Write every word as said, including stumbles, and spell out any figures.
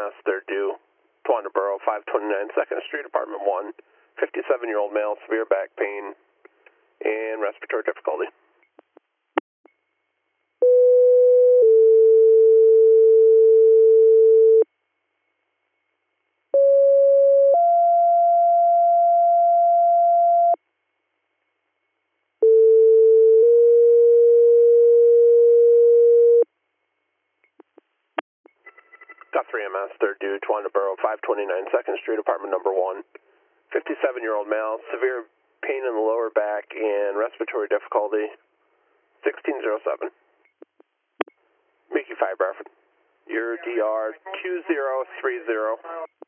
M S, they're due. Towanda Borough, five twenty-nine second Street, apartment one. fifty-seven-year-old male, severe back pain and respiratory difficulty. Got three M S, third due, Towanda Borough, five twenty-nine second Street, apartment number one. fifty-seven-year-old male, severe pain in the lower back and respiratory difficulty. sixteen oh seven. Mickey five, Bradford. Your D R two zero three zero.